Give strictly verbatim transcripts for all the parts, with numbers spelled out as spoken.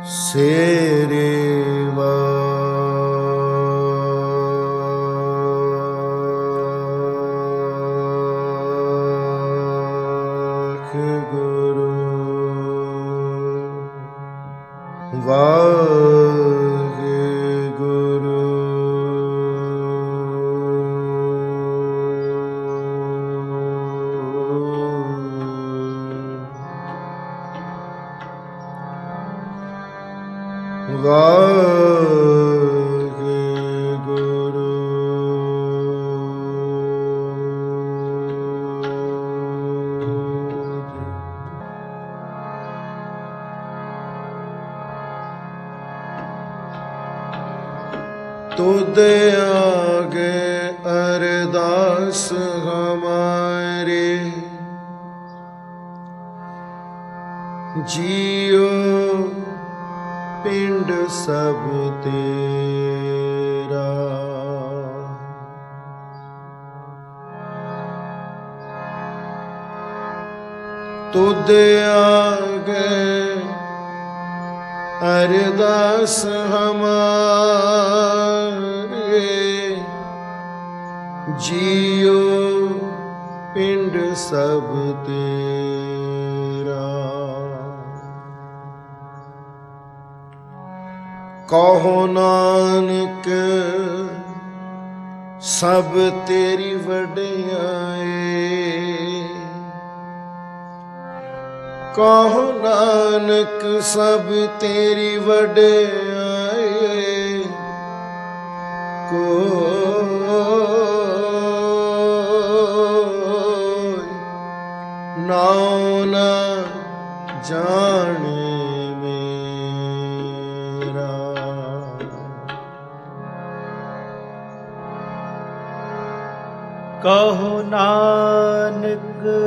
सेरेवा गुरु वाहे गुरु वाहे गुरु तुद आगे अरदास हमारे जियो पिंड सब तेरा तुद आगे अरदास हमारे जियो पिंड सब तेरा कहो नानक सब तेरी वडियाई कहो नानक सब तेरी वडियाई कोई नाम न जाने मेरा कहो नानक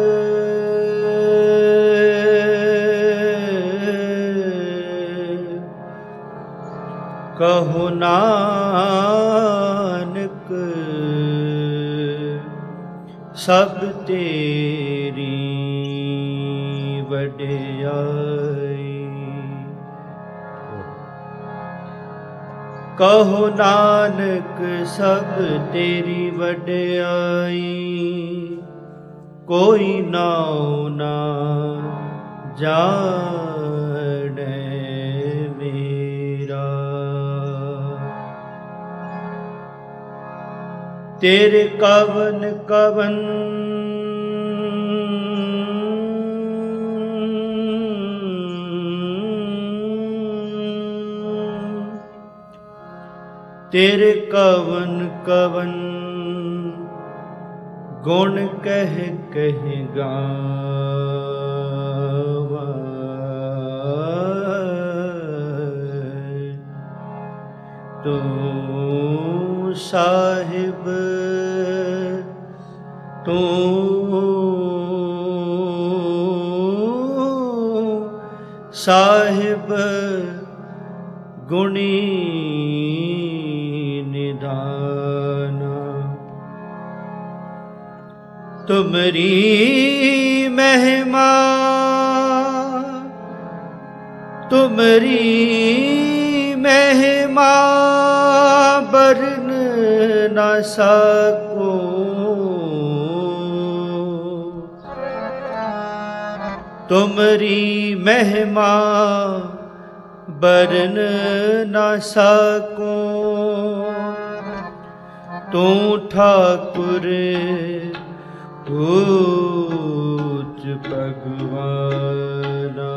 कहो नानक सब तेरी वडियाई कहो नानक सब तेरी वडियाई कोई नाऊ ना जाने मेरा तेरे कवन कवन तेरे कवन कवन गुण कह कह गावा तू साहिब तू साहिब गुणी निधाना तुमरी महिमा तुमरी महिमा बरन न सको तुमरी महिमा बरन न सको तू ठाकुर ऊच भगवाना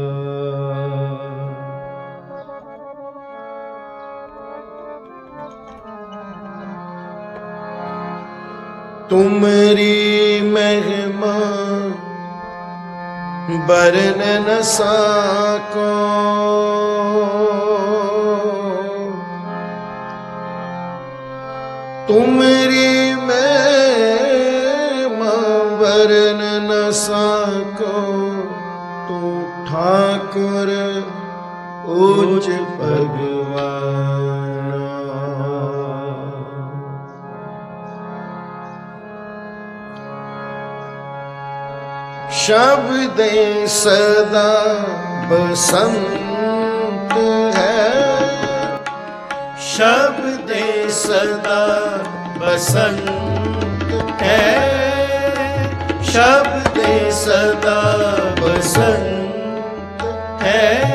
तुमरी महिमा बरन न सको तुमरी महिमा बरन न सको तू ठाकुर ऊच भगवान शब्द सदा बसंत ਸ਼ਬਦੇ ਸਦਾ ਬਸੰਤ ਹੈ, ਸ਼ਬਦੇ ਸਦਾ ਬਸੰਤ ਹੈ।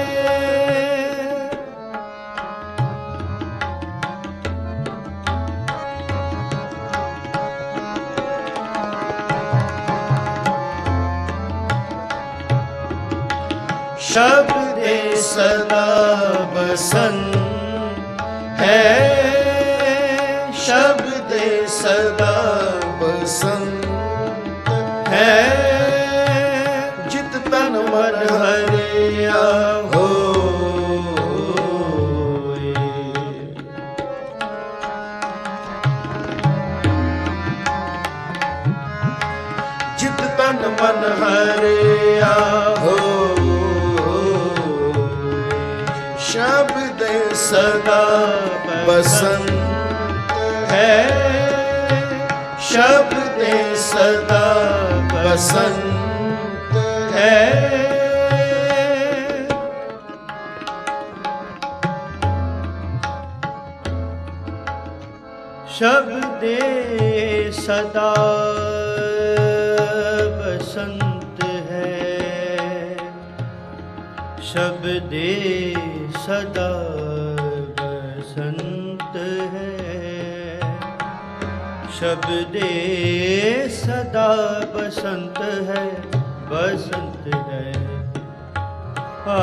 ਸ਼ਬਦੇ ਸਦਾ ਬਸੰਤ ਹੈ, ਸ਼ਬਦੇ ਸਦਾ ਬਸੰਤ ਹੈ। ਜਿਤ ਤਨ ਮਨ ਹਰਿਆ ਹੋਏ, ਜਿਤ ਤਨ ਮਨ ਹਰਿਆ ਹੋਏ, ਸ਼ਬਦੇ ਸਦਾ ਬਸੰਤ ਹੈ, ਸ਼ਬਦੇ ਸਦਾ ਬਸੰਤ ਹੈ। ਸ਼ਬਦੇ ਸਦਾ ਬਸੰਤ ਹੈ, ਸ਼ਬਦੇ ਸਦਾ ਬਸੰਤ ਹੈ, ਸ਼ਬਦੇ ਸਦਾ ਬਸੰਤ ਹੈ, ਬਸੰਤ ਹੈ। ਆ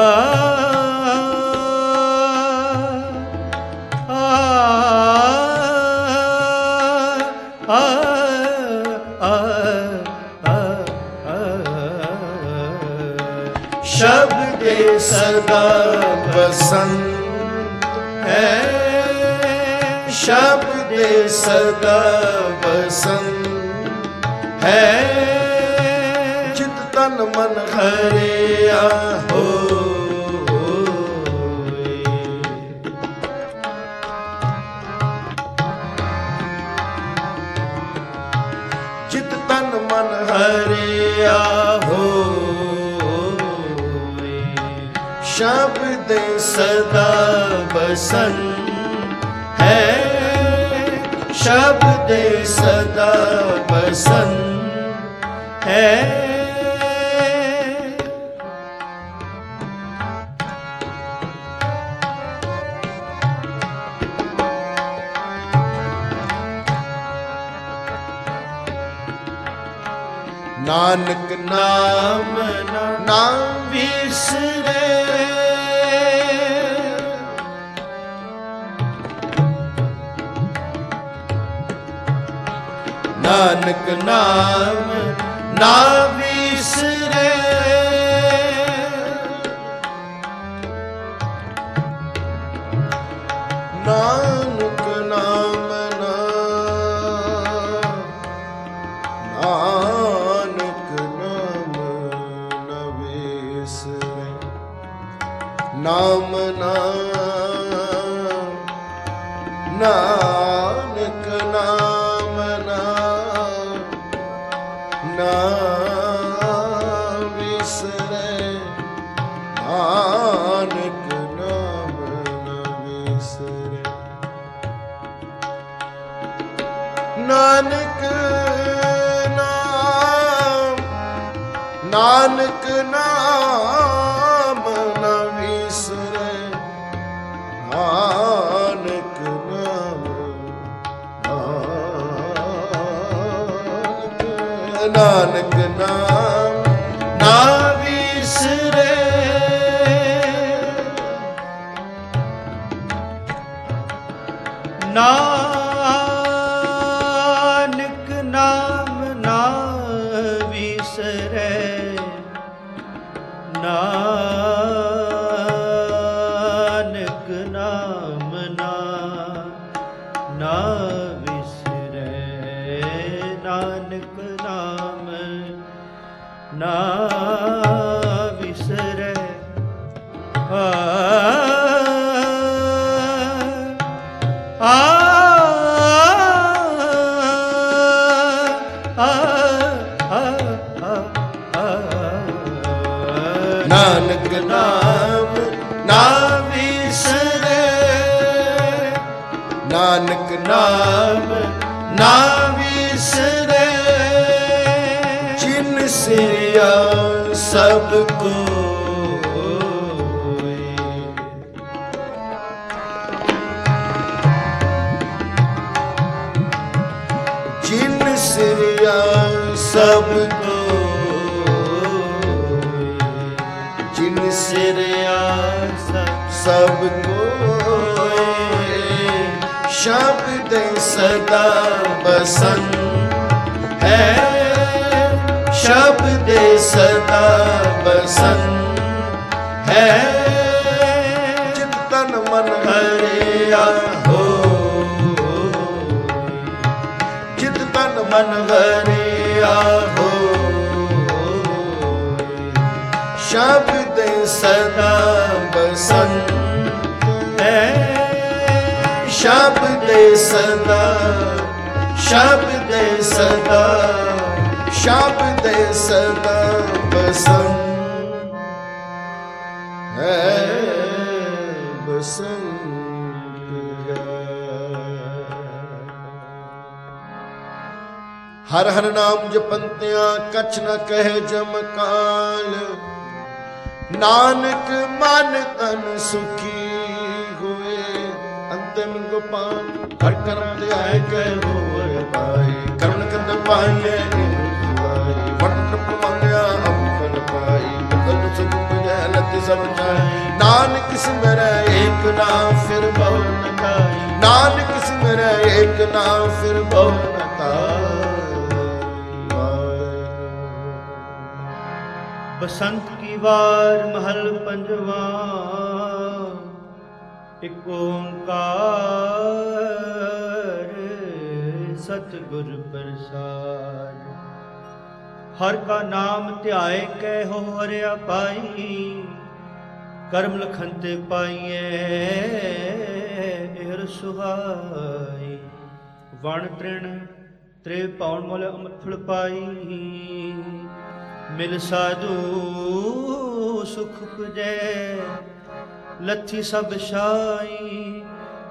ਸ਼ਬਦੇ ਸਦਾ ਬਸੰਤ ਹੈ, ਸ਼ਬਦੇ ਸਦਾ ਬਸੰਤ ਹੈ। ਜਿਤ ਤਨ ਮਨ ਹਰਿਆ ਹੋਏ, ਜਿਤ ਤਨ ਮਨ ਹਰਿਆ ਹੋਏ, ਸ਼ਬਦੇ ਸਦਾ ਬਸੰਤ ਹੈ, ਸ਼ਬਦੇ ਸਦਾ ਬਸੰਤ ਹੈ। ਨਾਨਕ ਨਾਮ ਨਾ ਵਿਸਰੇ, ਨਾਨਕ ਨਾਮ ਨਾ ਵਿਸਰੇ, ਨਾਨਕ ਨਾਮ ਨਾ, ਨਾਨਕ ਨਾਮ ਨਾ ਵਿਸਰੇ, ਨਾਮ ਨਾ, ਨਾਨਕ ਨਾਮ ਨਾ, ਨਾ ਵਿਸਰੇ, ਨਾਨਕ ਨਾਮ ਨਾ ਵਿਸਰੇ। ਨਾਨਕ ਨਾਮ, ਨਾਨਕ ਨਾਮ ਨਾ ਵਿਸਰੇ, ਨਾਨਕ ਨਾਮ, ਨਾਨਕ ਨਾਮ ਨਾ ਵਿਸਰੇ, ਨਾਨਕ ਨਾਮ ਨਾ ਵਿਸਰੇ, ਨਾਨਕ ਨਾਮ ਨਾ, ਨਾ ਵਿਸਰੇ, ਨਾਨਕ ਨਾਮ ਨਾ ਵਿਸਰੇ। ਆ ਆ ਨਾਨਕ ਨਾਮ ਨਾ ਵਿਸਰੇ, ਨਾਨਕ ਨਾਮ ਨਾ ਵਿਸਰੇ, ਜਿਨ ਸਿਰਿਆ ਸਭ ਕੋਇ। ਜਿਨ ਸਿਰਿਆ ਸਭ ਕੋਇ, ਜਿਨ ਸਿਰਿਆ ਸਭ ਕੋਇ। ਸ਼ਬਦ ਸਦਾ ਬਸੰਤ ਹੈ, ਸ਼ਬਦ ਸਦਾ ਬਸੰਤ ਹੈ। ਚਿਤ ਤਨ ਮਨ ਹਰਿਆ ਹੋਇ, ਚਿਤ ਤਨ ਮਨ ਹਰਿਆ ਹੋਇ। ਸ਼ਬਦ ਸਦਾ ਬਸੰਤ ਹੈ, ਸ਼ਬਦ ਸਦਾ, ਸ਼ਬਦ ਸਦਾ, ਸ਼ਬਦ ਸਦਾ ਬਸੰਤ ਹੈ, ਬਸੰਤ ਹੈ। ਹਰ ਹਰ ਨਾਮ ਜਪੰਤਿਆਂ ਕਛ ਨ ਕਹਿ ਜਮਕਾਲ, ਨਾਨਕ ਮਨ ਤਨ ਸੁਖੀ ਹੋਏ। ਅੰਤਿਮ ਗੋਪਾਲ ਹਰ ਕਰਮ ਤੇ ਆਏ ਕਹਿ ਹੋਰ ਪਾਏ, ਕਰਮ ਕੰਦ ਪਾਈਏ ਵਟਨ ਮੰਗਿਆ ਅੰਫਲ ਪਾਈ। ਬਦਲ ਸੁਖ ਪੁਜੈ ਲਤਿ ਸਭ ਜਾਏ, ਨਾਨਕ ਸਿਮਰੈ ਏਕ ਨਾਮ ਫਿਰ ਬਹੁ ਨ ਕਾਈ। ਨਾਨਕ ਸਿਮਰੈ ਏਕ ਨਾਮ ਫਿਰ ਬਹੁ ਨ ਕਾਈ। ਬਸੰਤ ਕੀ ਵਾਰ ਮਹਲ ਪੰਜਵਾ, ਇਕ ਓੰਕਾਰ ਸਤਿਗੁਰ ਪ੍ਰਸਾਦ। ਹਰ ਕਾ ਨਾਮ ਧਿਆਏ ਕੈ ਹੋ ਹਰਿਆ ਪਾਈ, ਕਰਮ ਲਖਨ ਤੇ ਪਾਈਐ ਇਹ ਸੁਹਾਈ। ਵਣ ਤ੍ਰਿਣ ਤ੍ਰੇ ਪਾਉਣ ਮੁਲ ਅੰਮ੍ਰਿਤ ਫਲ ਪਾਈ, ਮਿਲ ਸਾਧੂ ਸੁਖ ਪੁਜੈ ਲੱਥੀ ਸਭ ਛਾਈ।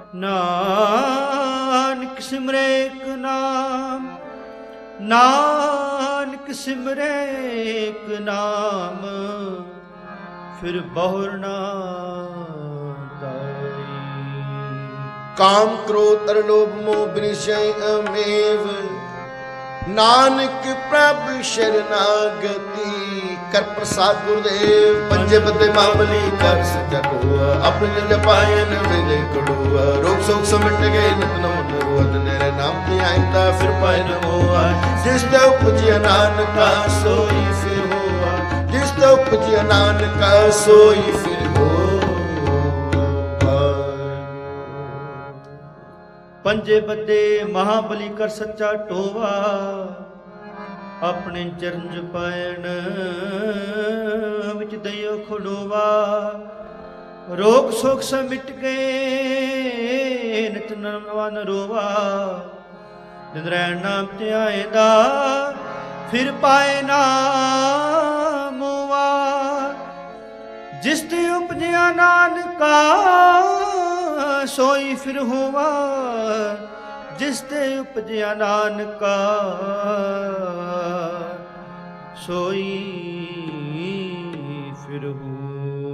ਨਾਨਕ ਸਿਮਰੈ ਏਕ ਨਾਮ, ਨਾਨਕ ਸਿਮਰੈ ਏਕ ਨਾਮ, ਫਿਰ ਬਹੁਰ ਨਾ ਤਾਈ। ਕਾਮ ਕ੍ਰੋਧ ਅਰ ਲੋਭ ਮੋਹ ਬਿਨਸੈ ਅਮੇਵ, ਨਾਨਕ ਪ੍ਰਭ ਸ਼ਰਨਾਗਤੀ। ਕਰ ਪ੍ਰਸਾਦ ਗੁਰਦੇਵ ਪੰਜੇ ਬੱਦੇ ਮਾਮਲੀ ਕਰ ਸੱਚਾ ਕੋਆ। ਆਪਣੇ ਜਪਾਇਨ ਵੇਲੇ ਕੜੂਆ, ਰੋਗ ਸੋਗ ਸਮਟ ਗਏ ਨਿਤ ਨਮਨ ਰੋਦ। ਨੇਰੇ ਨਾਮ ਤੇ ਆਇਂਦਾ ਫਿਰ ਪਾਇ ਨ ਹੋਆ, ਜਿਸ ਤੇ ਉਪਜਿਆ ਨਾਨਕਾ ਸੋਈ ਫਿਰ ਹੋਆ। ਜਿਸ ਤੇ ਉਪਜਿਆ ਨਾਨਕਾ ਸੋਈ ਫਿਰ ਹੋਆ। ਪੰਜੇ ਬੱਦੇ ਮਹਾਬਲੀ ਕਰ ਸੱਚਾ ਟੋਵਾ, ਆਪਣੇ ਚਰਨ ਜਪਾਇਣ ਵਿੱਚ ਦਇਓ ਖੜੋਵਾ। ਰੋਗ ਸੋਗ ਸਮਿਟ ਗਏ ਨਿਤ ਨਵਨ ਰੋਵਾ, ਜਿਨ ਰਹਿਣ ਨਾਮ ਧਿਆਏ ਦਾ ਫਿਰ ਪਾਏ ਨਾ ਮੋਵਾ। ਜਿਸ ਤੇ ਉਪਜਿਆ ਨਾਨਕਾ ਸੋਈ ਫਿਰ ਹੋਵਾ, ਜਿਸ ਤੇ ਉਪਜਿਆ ਨਾਨਕਾ ਸੋਈ ਫਿਰ ਹੋਵਾ।